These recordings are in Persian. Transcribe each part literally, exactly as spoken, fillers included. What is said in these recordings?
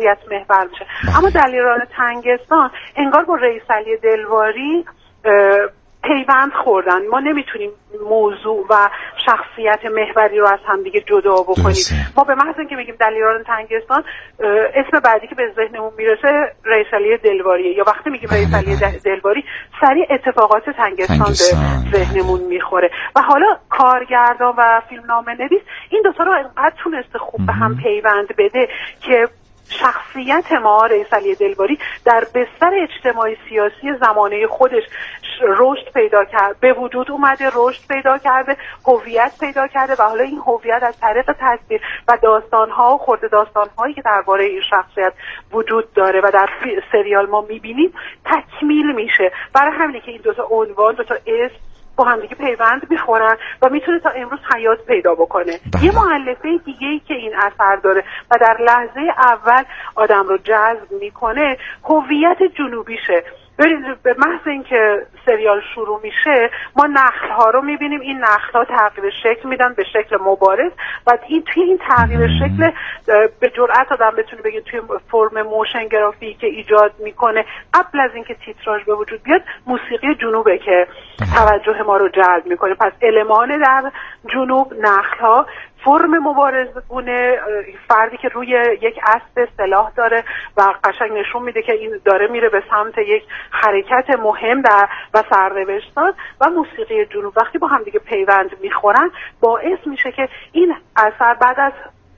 شخصیت محور میشه. اما دلیران تنگستان انگار با رئیس علی دلواری پیوند خوردن. ما نمیتونیم موضوع و شخصیت محوری رو از هم دیگه جدا بکنیم. درسته. ما به محض اینکه میگیم دلیران تنگستان، اسم بعدی که به ذهنمون میرسه رئیس علی دلواریه، یا وقتی میگیم رئیس علی دلواری سریع اتفاقات تنگستان, تنگستان به ذهنمون میخوره. و حالا کارگردان و فیلمنامه نویس این دو تا رو انقدر تونسته خوب به هم پیوند بده که شخصیت ما رئیس علی دلواری در بستر اجتماعی سیاسی زمانه خودش رشد پیدا کرد، به وجود اومده، رشد پیدا کرده، هویت پیدا کرده و حالا این هویت از طریق تصویر و داستان‌ها و خرده داستان‌هایی که درباره این شخصیت وجود داره و در سریال ما می‌بینیم تکمیل میشه. برای همینه که این دو تا عنوان، دو تا اسم با هم دیگه پیوند میخورن و میتونه تا امروز حیات پیدا بکنه. بله. یه مؤلفه دیگه‌ای که این اثر داره و در لحظه اول آدم رو جذب میکنه هویت جنوبیشه. ببینید به محض اینکه سریال شروع میشه ما نخل‌ها رو میبینیم، این نخل‌ها تغییر شکل میدن به شکل مبارز و این توی این تغییر شکل به جرئت آدم بتونه بگه توی فرم موشن گرافیکی که ایجاد میکنه قبل از اینکه تیتراژ به وجود بیاد موسیقی جنوبه که توجه ما رو جلب میکنه. پس المان در جنوب، نخل‌ها، فرم مبارزگونه، فردی که روی یک اسب سلاح داره و قشنگ نشون میده که این داره میره به سمت یک حرکت مهم در و سرنوشتان، و موسیقی جنوب وقتی با هم دیگه پیوند میخورن باعث میشه که این اثر بعد از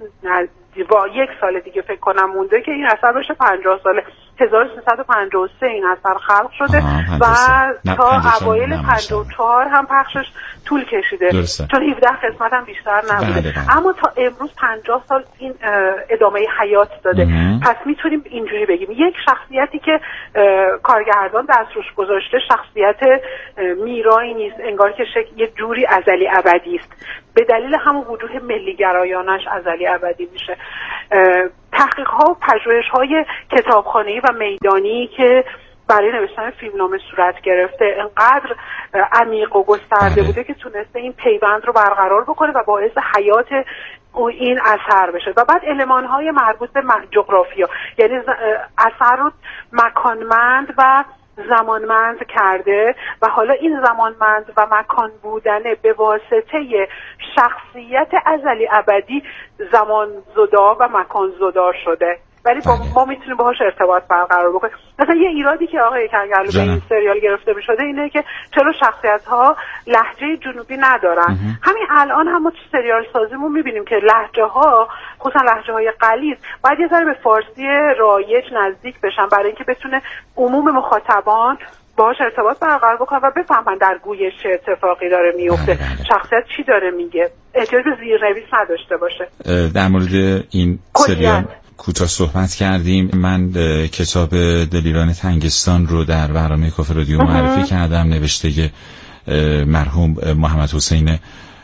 با یک سال دیگه فکر کنم مونده که این اثر بشه پنجاه ساله. هزار و سیصد و پنجاه و سه این اثر خلق شده و تا اوایل پنجاه و چهار هم پخشش طول کشیده درسته. چون هفده قسمت هم بیشتر نبوده. بله بله. اما تا امروز پنجاه سال این ادامه حیات داده. مم. پس میتونیم اینجوری بگیم یک شخصیتی که کارگردان دست روش گذاشته شخصیت میرایی نیست، انگار که شکل یه جوری ازلی ابدی است. به دلیل همون وجوه ملیگرایانش ازلی ابدی میشه. تحقیق ها و پژوهش های کتابخانه‌ای و میدانی که برای نوشتن فیلمنامه صورت گرفته انقدر عمیق و گسترده بله. بوده که تونسته این پیوند رو برقرار بکنه و باعث حیات این اثر بشه. و بعد المان‌های مربوط به جغرافیا، یعنی اثر رو مکانمند و زمانمند کرده و حالا این زمانمند و مکان بودنه به واسطه شخصیت ازلی ابدی زمان زدا و مکان زدا شده، ولی با ما میتونیم باهاش ارتباط برقرار بکنیم. مثلا یه ایرادی که آقای کنگرلو به این سریال گرفته می‌شده اینه که چرا شخصیت‌ها لهجه جنوبی ندارن. امه. همین الان هم ما تو سریال سازیمون می‌بینیم که لهجه‌ها، خصوصا لهجه‌های غلیظ، باید یه ذره به فارسی رایج نزدیک بشن برای اینکه بتونه عموم مخاطبان باهاش ارتباط برقرار بکنن و بفهمن در گویش چه اتفاقی داره میفته، شخصیت چی داره میگه، احتیاج به زیرنویس نداشته باشه. در مورد این سریال کوتاه صحبت کردیم. من کتاب دلیران تنگستان رو در برنامه کافه رادیو معرفی کردم، نوشته مرحوم محمد حسین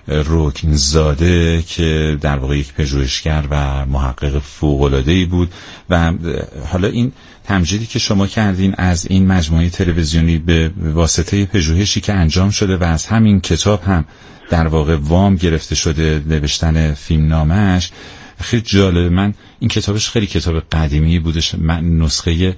رکنزاده که در واقع یک پژوهشگر و محقق فوق‌العاده‌ای بود. و حالا این تمجیدی که شما کردین از این مجموعه تلویزیونی به واسطه پژوهشی که انجام شده و از همین کتاب هم در واقع وام گرفته شده نوشتن فیلمنامه‌اش، خیلی جالب. من این کتابش خیلی کتاب قدیمی بودش، من نسخه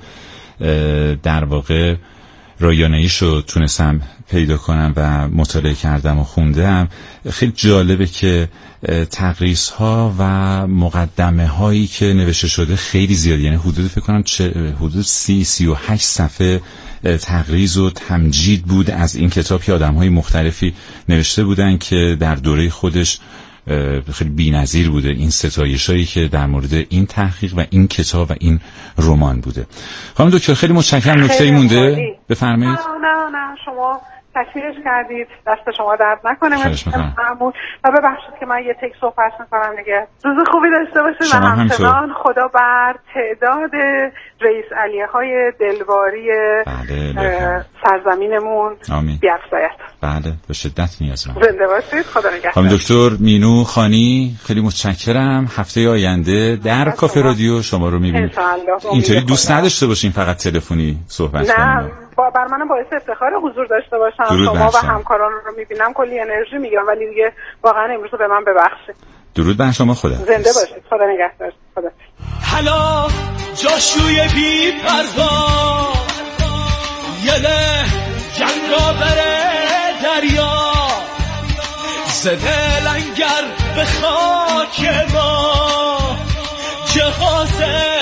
در واقع رایانه‌ایشو تونستم پیدا کنم و مطالعه کردم و خوندم. خیلی جالبه که تقریص ها و مقدمه هایی که نوشته شده خیلی زیاد، یعنی حدود فکر کنم حدود سی سی و هشت صفحه تقریض و تمجید بود از این کتاب که آدم های مختلفی نوشته بودن که در دوره خودش خیلی بی‌نظیر بوده این ستایشایی که در مورد این تحقیق و این کتاب و این رمان بوده. خانم دکتر خیلی متشکرم. نکته‌ای مونده بفرمایید. نه نه نه شما تکمیلش کردید، دست شما درد نکنه. ممنون و ببخشید که من یه تک صحبت می‌کنم دیگه. روز خوبی داشته باشید و همچنان خدا بر تعداد رئیس علی‌های دلواری بله سرزمینمون بیفزاید. بله به شدت نیازمند. زنده باشید. خدا نگهدار. خانم دکتر مینو خانی خیلی متشکرم. هفته آینده در کافه رادیو شما رو می‌بینیم. اینطوری دوست نداشته باشین فقط تلفنی صحبت کنیم. بر منم باعث افتخار حضور داشته باشم. شما و همکاران رو میبینم کلی انرژی میگیرم، ولی دیگه واقعا امروز به من ببخشید. درود بر شما. خدا زنده باشید. خدا نگهدار. خدا. حالا جاشوی بی پروا یله جنگا بره دریا زده لنگر به خاک ما جهاز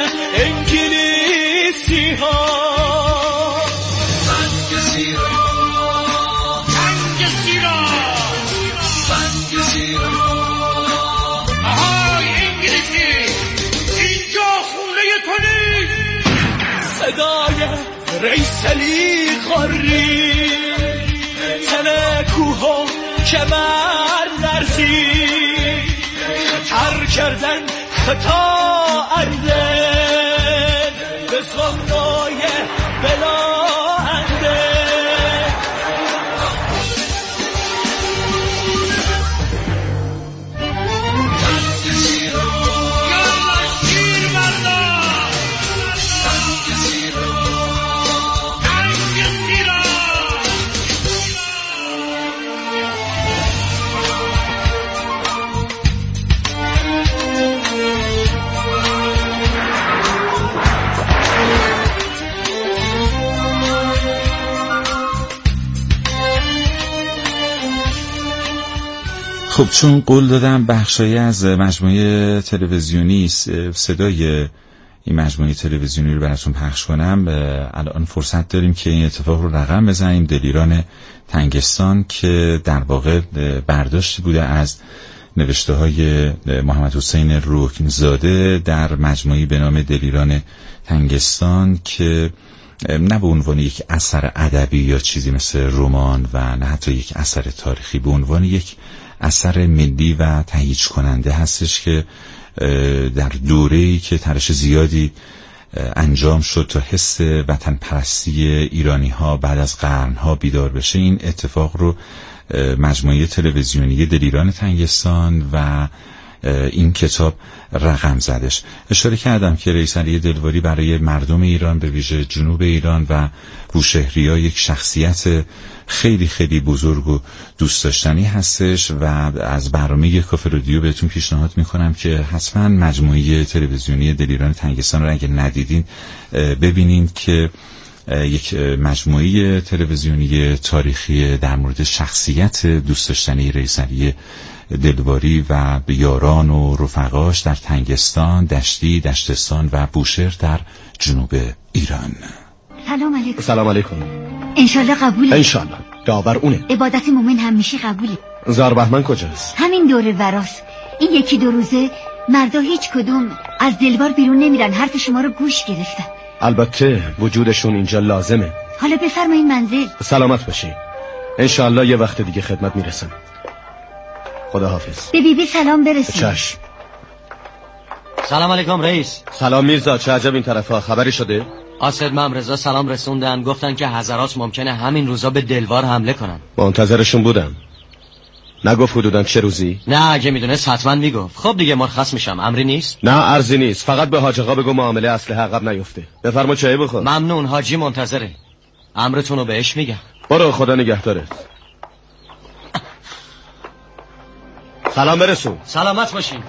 انگلیسی ها بنگ زیرا بنگ زیرا بنگ زیرا آهای انگلیسی اینجا خونه تو نیست صدای ریسلی قاری تنه کوها کمر لرزی خطر کردن خطا انده به زمرای بلا انده خب چون قول دادم بخشایی از مجموعه تلویزیونی صدای این مجموعه تلویزیونی رو براتون پخش کنم، الان فرصت داریم که این اتفاق رو رقم بزنیم. دلیران تنگستان که در واقع برداشتی بوده از نوشته های محمد حسین رکنزاده در مجموعی به نام دلیران تنگستان که نه به عنوان یک اثر ادبی یا چیزی مثل رمان و نه حتی یک اثر تاریخی، به عنوان یک اثر ملی و تهییج کننده هستش که در دوره‌ای که تلاش زیادی انجام شد تا حس وطن پرستی ایرانی ها بعد از قرنها بیدار بشه، این اتفاق رو مجموعه تلویزیونی دلیران تنگستان و این کتاب رقم زدش. اشاره کردم که رئیس علی دلواری برای مردم ایران به ویژه جنوب ایران و بوشهری‌ها یک شخصیت خیلی خیلی بزرگ و دوست داشتنی هستش و از برنامه کافه رادیو بهتون پیشنهاد میکنم که حتما مجموعه تلویزیونی دلیران تنگستان رو اگه ندیدین ببینین که یک مجموعه تلویزیونی تاریخی در مورد شخصیت دوست داشتنی رئیس علی دلواری و یاران و رفقاش در تنگستان، دشتی، دشتستان و بوشهر در جنوب ایران. سلام علیکم. سلام علیکم. انشالله قبوله. انشالله. داور اونه. عبادت مومن همیشه قبوله. زار بهمن کجاست؟ همین دور وراست. این یکی دو روزه مردا هیچ کدوم از دلوار بیرون نمیرن، حرف شما رو گوش گرفتن. البته وجودشون اینجا لازمه. حالا بفرمایید منزل. سلامت باشین. انشالله یه وقت دیگه خدمت میرسم. خدا حافظ. به بی بی سلام برسون. چشم. سلام علیکم رئیس. سلام میرزا، چه عجب این طرفا، خبری شده؟ آسد ممرزا سلام رسوندن، گفتن که حضرات ممکنه همین روزا به دلوار حمله کنن. منتظرشون بودم. نگفت حدوداً چه روزی؟ نه اگه میدونست حتما میگفت. خب دیگه مرخص میشم، امری نیست؟ نه ارزی نیست، فقط به حاج آقا بگو معامله اسلحه عقب نیفته. بفرما چای بخور. ممنون، حاجی منتظره. امرتون رو بهش میگم. برو، خدا نگهدارت. سلام برسون. سلامت باشین.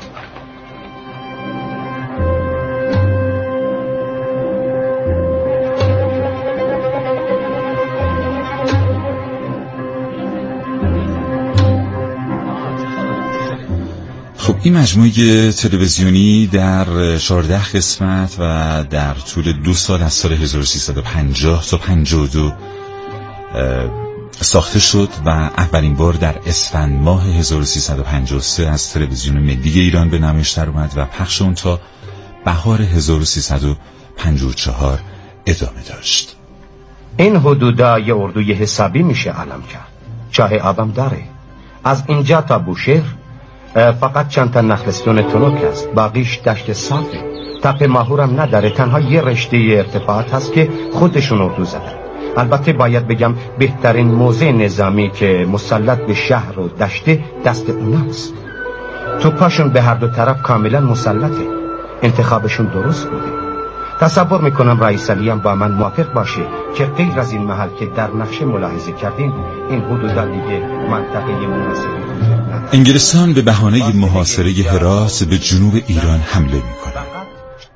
خب این مجموعه تلویزیونی در چهارده قسمت و در طول دو سال از سال هزار و سیصد و پنجاه تا پنجاه و دو ساخته شد و اولین بار در اسفند ماه هزار و سیصد و پنجاه و سه از تلویزیون ملی ایران به نمایش در اومد و پخش اون تا بهار هزار و سیصد و پنجاه و چهار ادامه داشت. این حدودا یه اردوی حسابی میشه علم کرد. چاه آبم داره. از اینجا تا بوشهر فقط چند تا نخلستون تنک هست، باقیش دشت صافه. تپه ماهورم نداره، تنها یه رشته ارتفاعات هست که خودشون اردو زدن. البته باید بگم بهترین موضع نظامی که مسلط به شهر و دشته دست اوناست. توپاشون به هر دو طرف کاملا مسلطه. انتخابشون درست بوده. تصور میکنم رئیس علی هم با من موافق باشه که غیر از این محل که در نقشه ملاحظه کردیم، این حدودا دیگه منطقه مناسبی. انگلستان به بهانه محاصره هرات به جنوب ایران حمله میکنه،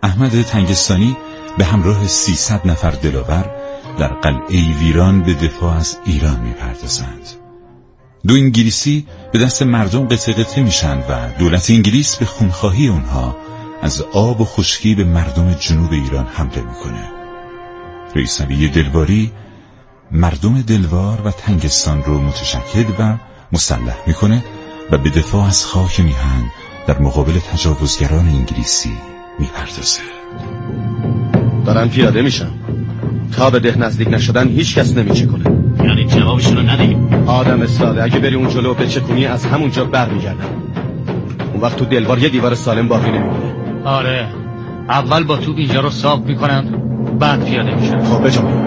احمد تنگستانی به همراه سیصد نفر دلاور در قلعه ویران به دفاع از ایران می‌پردازند. دو انگلیسی به دست مردم قطعه قطعه میشن و دولت انگلیس به خونخواهی اونها از آب و خشکی به مردم جنوب ایران حمله میکنه. رئیس علی دلواری مردم دلوار و تنگستان رو متشکل و مسلح میکنه و به دفاع از خاک میهن در مقابل تجاوزگران انگلیسی میپردازه. دارن پیاده میشن. تا به ده نزدیک نشدن هیچ کس نمیچه کنه. یعنی جوابشون رو ندهیم؟ آدم ساده، اگه بری اون جلو به چکونی از همونجا بر میگردن. اون وقت تو دلوار یه دیوار سالم باقی نمیمونه. آره، اول با توپ اینجا رو صاف میکنن، بعد پیاده میشن. خب بجام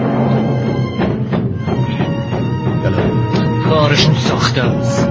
کارشون ساخته است.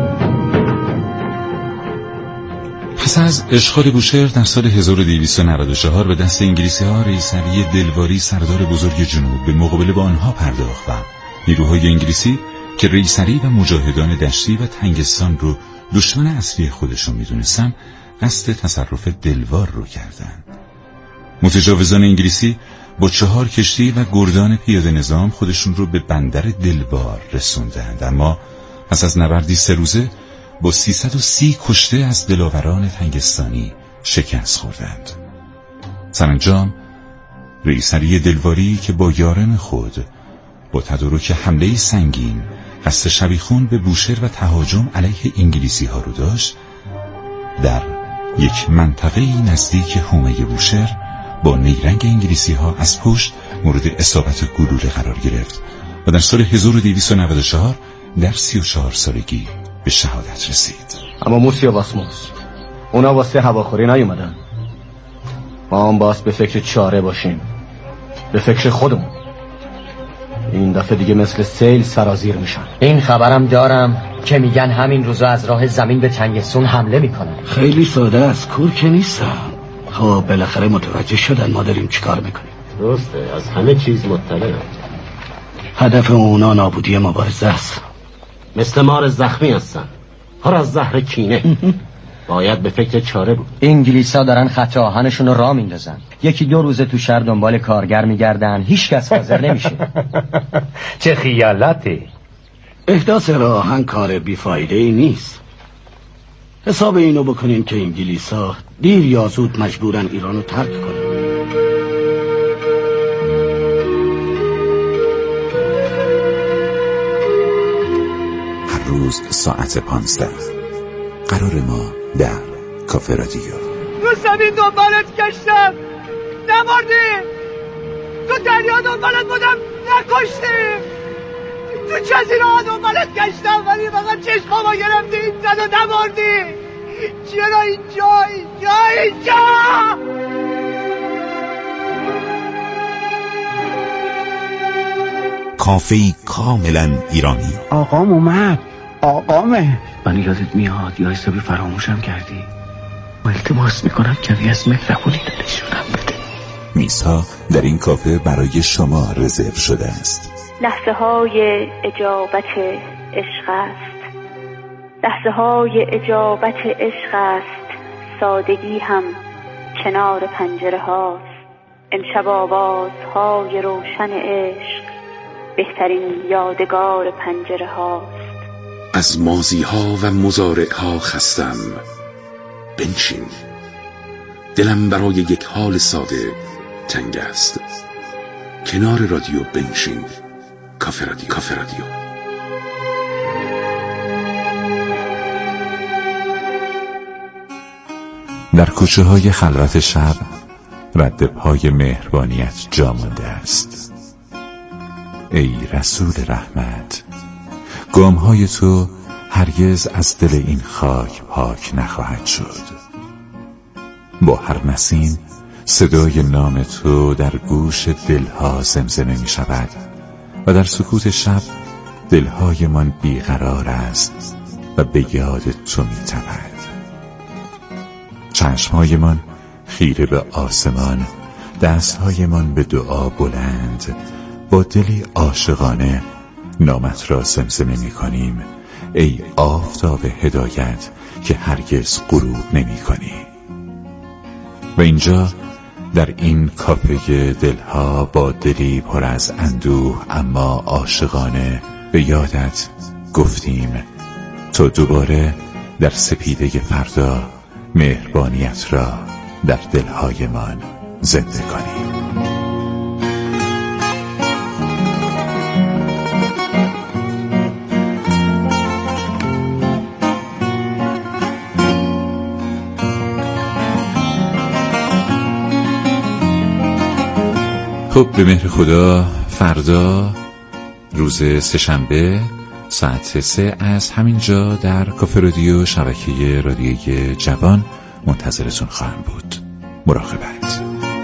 پس از اشغال بوشهر در سال هزار و دویست و نود و چهار به دست انگلیسی ها، رئیس علی دلواری سردار بزرگ جنوب به مقابله با آنها پرداخت و نیروهای انگلیسی که رئیس علی و مجاهدان دشتی و تنگستان رو دشمن اصلی خودشون میدونستن، قصد تصرف دلوار رو کردند. متجاوزان انگلیسی با چهار کشتی و گردان پیاده نظام خودشون رو به بندر دلوار رسوندند، اما پس از نبردی سه روزه با سیصد و سی کشته از دلاوران تنگستانی شکست خوردند. سرانجام رئیس علی دلواری که با یاران خود با تدارک حمله سنگین قصد شبیخون به بوشهر و تهاجم علیه انگلیسی ها رو داشت، در یک منطقه نزدیک حومه بوشهر با نیرنگ انگلیسی ها از پشت مورد اصابت گلوله قرار گرفت و در سال هزار و دویست و نود و چهار در سی و چهار سالگی به شهادت رسید. اما موسی و باسموس اونا واسه هواخوری نیومدن. ما هم باز به فکر چاره باشیم، به فکر خودمون. این دفعه دیگه مثل سیل سرازیر میشن. این خبرم دارم که میگن همین روزا از راه زمین به تنگستان حمله میکنن. خیلی ساده از کور که نیستم. خب بالاخره متوجه شدن ما داریم چیکار میکنیم. درسته، از همه چیز مطلع. هدف اونا نابودی مبارزه است. مثل مار زخمی هستن، پر از زهر کینه. باید به فکر چاره بود. انگلیسا دارن خط آهنشون رو راه میندازن. یکی دو روزه تو شهر دنبال کارگر میگردن، هیچ کس حاضر نمیشه. چه خیالاتی. احداث راه آهن کار بیفایده ای نیست. حساب اینو بکنین که انگلیسا دیر یا زود مجبورن ایرانو ترک کنن. هر روز ساعت پانزده قرار ما در کافه رادیو. تو زمین دنبالت گشتم نمردی، تو دریا دنبالت بودم نکشتی، تو جزیره ها دنبالت گشتم ولی فقط چشمامو گرفتی این زد و نمردی. چرا اینجا اینجا اینجا؟ کافه‌ای کاملا ایرانی. آقام اومد، آقامه. من یادت میاد یا حسابی فراموشم کردی؟ و التماس میکنم کمی از مهربونی نشونم بده. میزها در این کافه برای شما رزرو شده است. لحظه های اجابت عشق است، لحظه های اجابت عشق است، سادگی هم کنار پنجره هاست. امشب آواز های روشن عشق بهترین یادگار پنجره هاست. از ماضی ها و مضارع ها خستم، بنشین، دلم برای یک حال ساده تنگ است. کنار رادیو بنشین. کافه رادیو. کافه رادیو. در کوچه های خلوت شب رد پای مهربانیت جا مانده است. ای رسول رحمت، گام های تو هرگز از دل این خاک پاک نخواهد شد. با هر نسیم صدای نام تو در گوش دلها زمزمه می شود و در سکوت شب دلهای من بیقرار است و به یاد تو می تپد. چشمهای من خیره به آسمان، دستهای من به دعا بلند، با دلی عاشقانه نامت را زمزمه می کنیم. ای آفتاب هدایت که هرگز غروب نمی کنی. و اینجا در این کافه دلها با دلی پر از اندوه اما عاشقانه به یادت گفتیم تا دوباره در سپیده فردا مهربانیت را در دلهایمان زنده کنیم. خب به مهر خدا فردا روز سه‌شنبه ساعت سه از همینجا در کافه رادیو شبکه رادیوی جوان منتظرتون خواهم بود. مراقبت.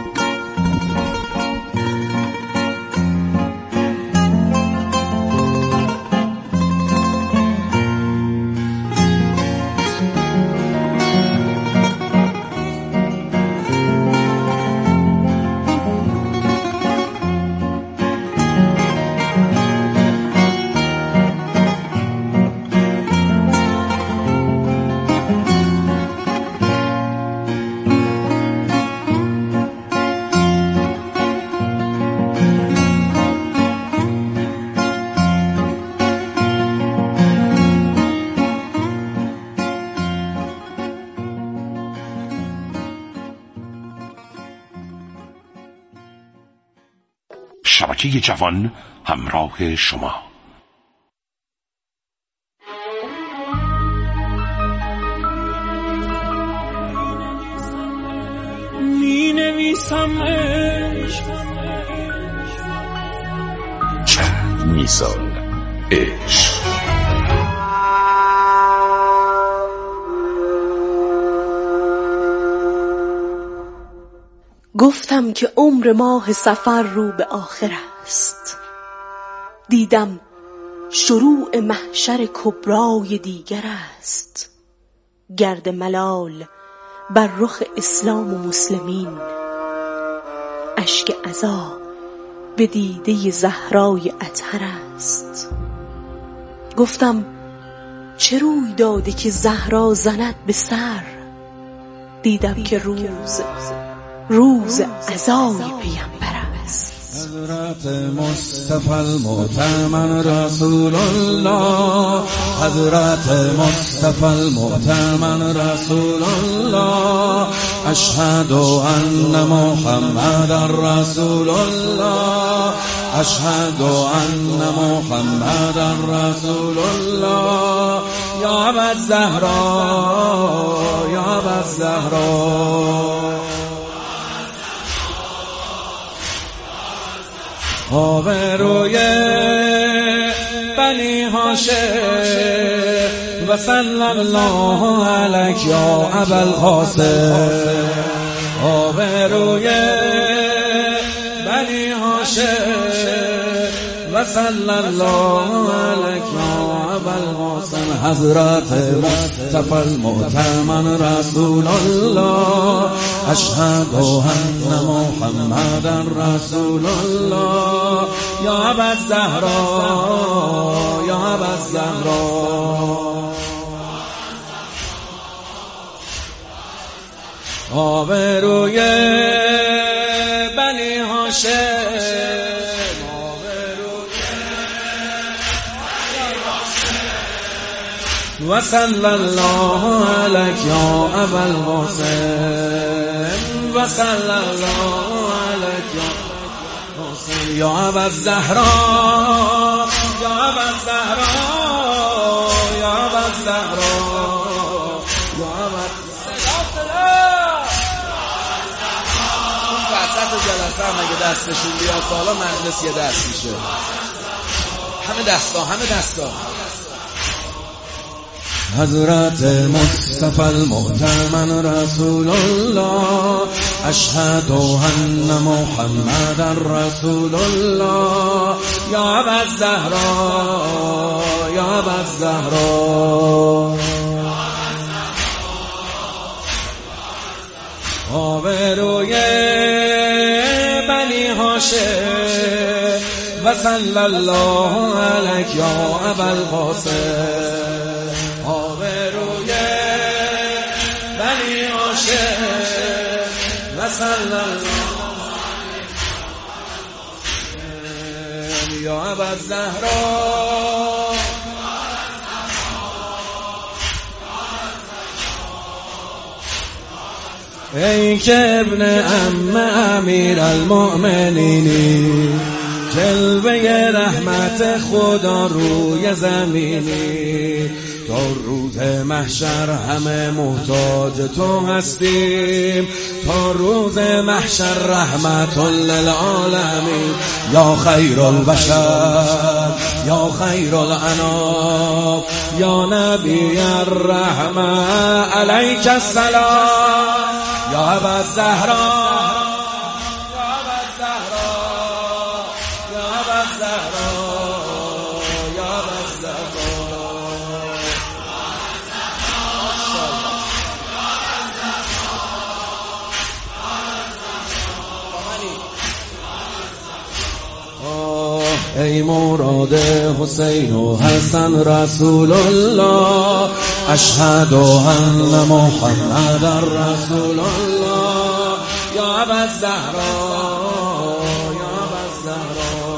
شبکه جوان همراه شما. می نویسم عشق چند میسال عشق. گفتم که عمر ماه سفر رو به آخر است، دیدم شروع محشر کبرای دیگر است. گرد ملال بر رخ اسلام و مسلمین، اشک عزا به دیده زهرای اطهر است. گفتم چه روی داده که زهرا زند به سر، دیدم که روز روز عزای پیامبر است. حضرت مصطفی المؤتمن رسول الله، حضرت مصطفی المؤتمن رسول الله، اشهد ان محمد رسول الله، اشهد ان محمد رسول الله. یا ابا زهرا، یا ابا زهرا، آبروی بنی هاشم و صلی الله علیک یا ابوالقاسم. آبروی بنی هاشم و صلی الله علیک یا ابوالقاسم. حضرت مصطفی المؤتمن رسول الله، اشهد ان محمد رسول الله. یا ابا زهرا، یا ابا زهرا، آبروی بنی هاشم، و صلی الله علیک یا ابوالقاسم، و صلی الله علیک یا ابوالقاسم. یا ابا زهرا، یا ابا زهرا، یا ابا زهرا، یا ابا وسط جلسه هم اگه دستشون بیاد بالا مجلس یه دست میشه. همه دستا، همه دستا. حضرت مصطفی المؤتمن رسول الله، اشهد ان محمد رسول الله. یا ابا زهرا، یا ابا زهرا، آبروی بنی هاشم و صلی الله علیک یا ابوالقاسم. آبروی بنی هاشم و صلی الله یا ابوالزهرا ای که ابن عم امیر المؤمنینی جلوه رحمت خدا روی زمینی تا روز محشر همه محتاج تو هستیم تا روز محشر رحمت للعالمین یا خیر البشر یا خیر الانام یا نبی الرحمه علیک السلام یا ابوالزهرا ای مراد حسین و حسن رسول الله اشهد ان محمد رسول الله یا ابوالزهرا یا ابوالزهرا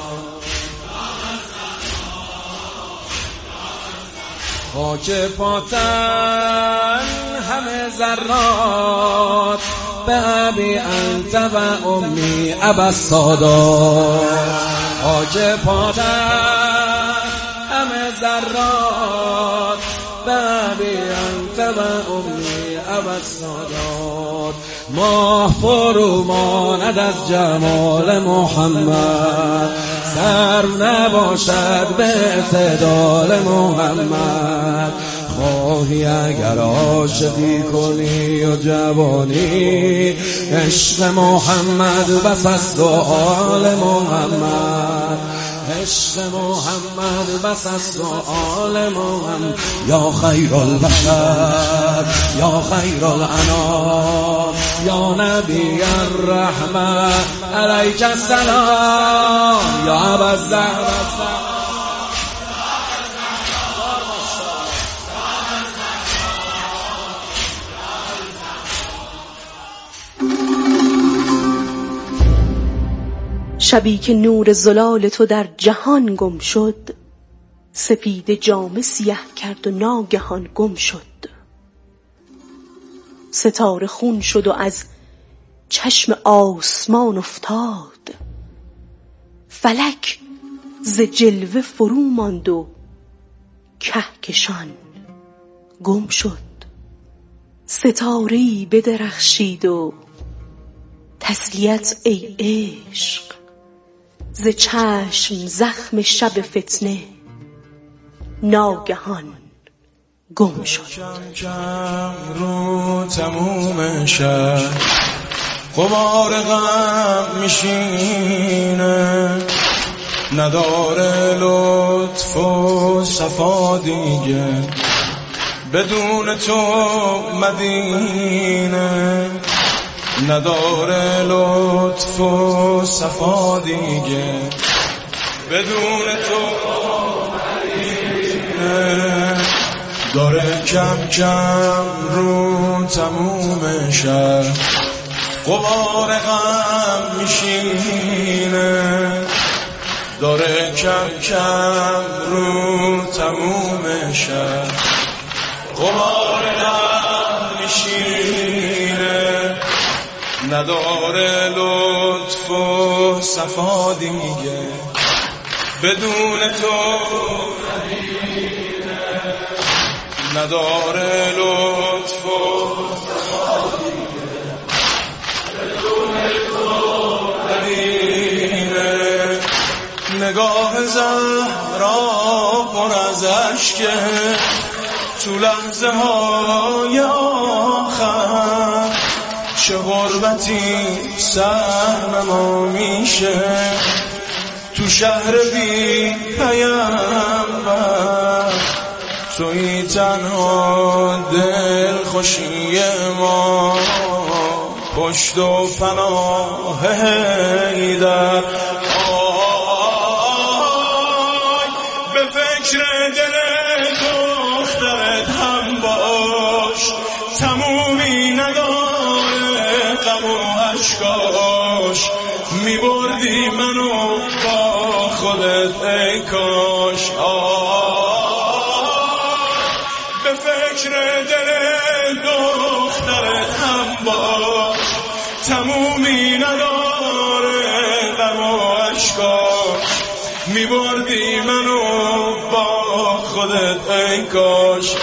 خاک پاتن همه ذرات به ابی انت و امی ابوالسادات خاک پاتن همه ذرات به ابی انت و امی ابوالسادات ماه فرو ماند از جمال محمد سر نباشد به اعتدال محمد خواهی اگر عاشقی کنی و جوانی عشق محمد بس است و آل محمد عشق محمد بس است و آل محمد یا خیر البشر یا خیر الانام یا نبی الرحمه علیک السلام یا ابوالزهرا شبی که نور زلال تو در جهان گم شد سپید جامه سیه کرد و ناگهان گم شد ستاره خون شد و از چشم آسمان افتاد فلک ز جلوه فرو ماند و کهکشان گم شد ستاره‌ای بدرخشید و تسلیت ای عشق ز چشم زخم شب فتنه ناگهان گم شد کم رو تموم شب غبار غم میشینه نداره لطف و صفا دیگه بدون تو مدینه نداره لطف و صفا دیگه بدون تو مدینه داره کم کم رو تموم شب غبار غم میشینه داره کم کم رو تموم شب غبار غم میشینه نداره لطف و صفا دیگه بدون تو نداره لطف و صفا دیگه بدون تو مدینه نگاه زهرا پر از اشکه تو لحظه های آخر چه غربتی سهم ما میشه تو شهر بی پیامبر توی تنها دل خوشی ما پشت و پناه حیدر به فکر دل دخترت هم باش تمومی نداره غم و اشکاش میبردی منو با خودت ای کاش به فکر دل دخترت هم باش تمومی نداره غم و اشکاش میبردی منو با خودت ای کاش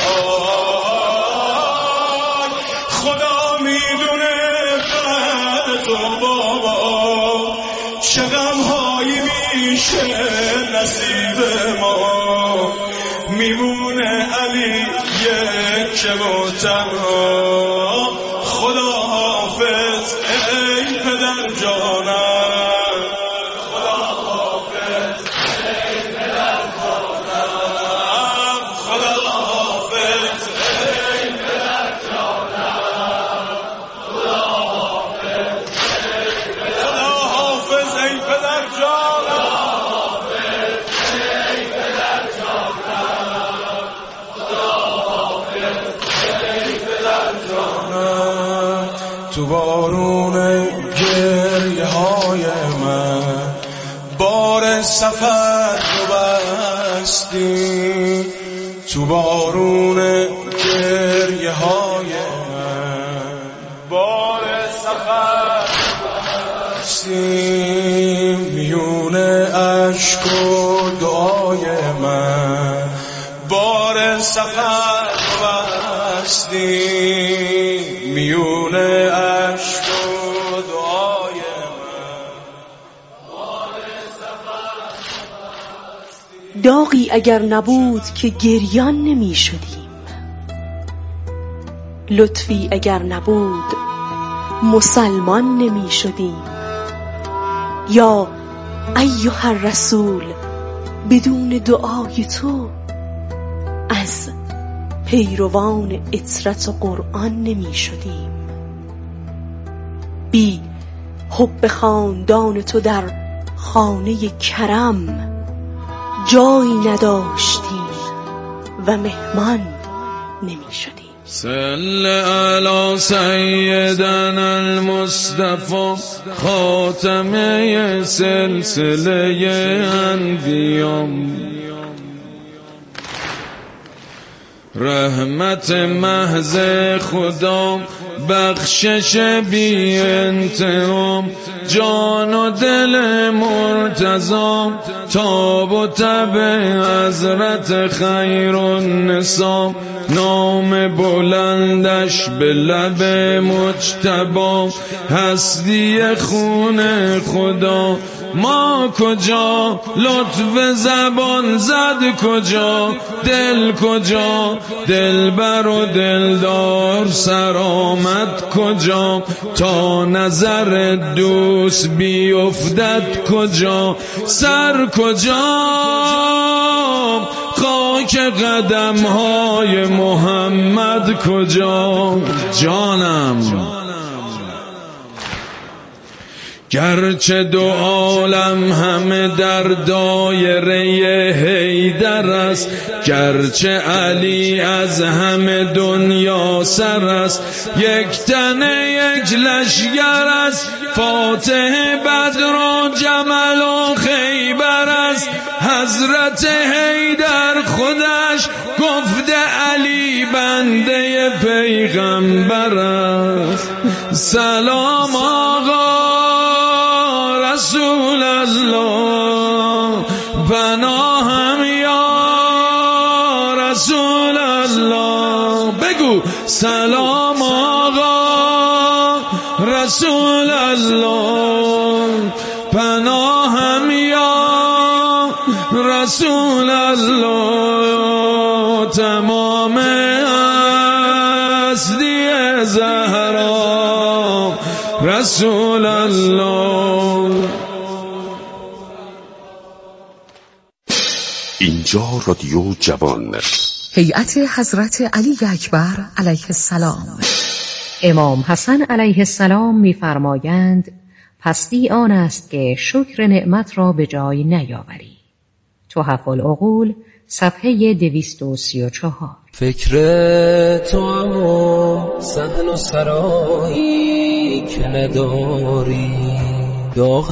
خدا میدونه تو بابا چه غم‌هایی میشه نصیب ما میمونه علی یک و تنها خدا حافظ ای پدر جانم خدا حافظ ای پدر جانم خدا حافظ ای پدر جانم خدا حافظ خدا حافظ ای پدر جانم تو بارون گریه های من بار سفر رو بستی تو بارون گریه های من بار سفر رو بستی میون عشق و دعای من بار سفر رو بستی میون عشق و دعای من داغی اگر نبود که گریان نمی شدیم لطفی اگر نبود مسلمان نمی شدیم یا ایها الرسول بدون دعای تو از پیروان اطرت و قرآن نمی شدیم بی حب خاندان تو در خانه کرم جایی نداشتیم و مهمان نمی شدیم صل علی سیدنا المصطفى خاتمه سلسله انبیا رحمت محض خدا بخشش بی انتهام جان و دل مرتضی تاب و تب حضرت خیر النساء نام بلندش به لب مجتبی هستی خون خدا ما کجا لطف زبان زد کجا دل کجا دلبر و دلدار سر آمد کجا تا نظر دوست بیفتد کجا سر کجا خاک قدم های محمد کجا جانم گرچه دو عالم همه در دایره حیدر است گرچه علی از همه دنیا سر است یک تنه یک لشگر است فاتح بدر و جمل و خیبر است حضرت حیدر خودش گفته علی بنده پیغمبر است سلام آقا رسول الله پناهم یا رسول الله بگو سلام آقا رسول الله پناهم یا رسول الله تمام هستی زهرا رسول الله. اینجا رادیو جوان. هیئت حضرت علی اکبر علیه السلام. امام حسن علیه السلام می‌فرمایند پستی آن است که شکر نعمت را به جای نیاوری. تحف العقول صفحه دویست و سی و چهار. فکر تو اما صحن و سرایی که نداری